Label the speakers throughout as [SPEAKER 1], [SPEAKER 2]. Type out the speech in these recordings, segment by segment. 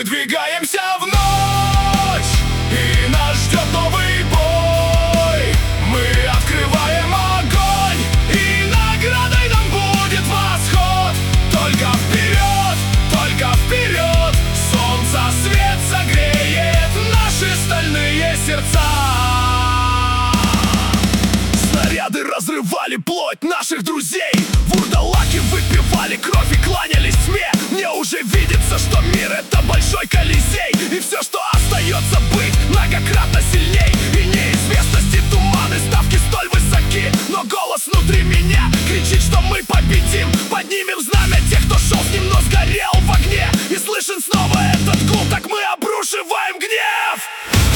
[SPEAKER 1] двигаемся в ночь, и нас ждет новый бой. Мы открываем огонь, и наградой нам будет восход. Только вперед, солнце свет согреет наши стальные сердца. Снаряды разрывали плоть наших друзей, вурдалаки выпивали кровь и кланялись тьме. Мне уже видится, что мир — это большой колизей, и все, что остается, быть многократно сильней. И неизвестности, туманы, ставки столь высоки, но голос внутри меня кричит, что мы победим. Поднимем знамя тех, кто шел с ним, но сгорел в огне. И слышен снова этот гул, так мы обрушиваем гнев.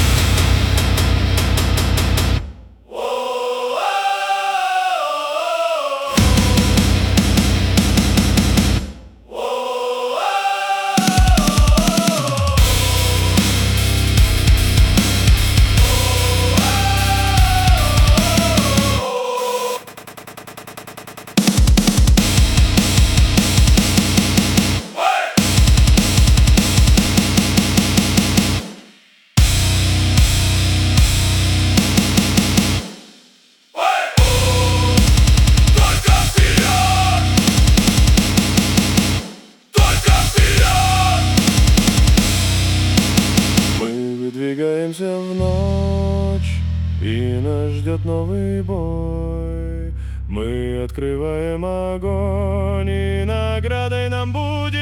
[SPEAKER 2] Двигаемся в ночь, и нас ждет новый бой. Мы открываем огонь, и наградой нам будет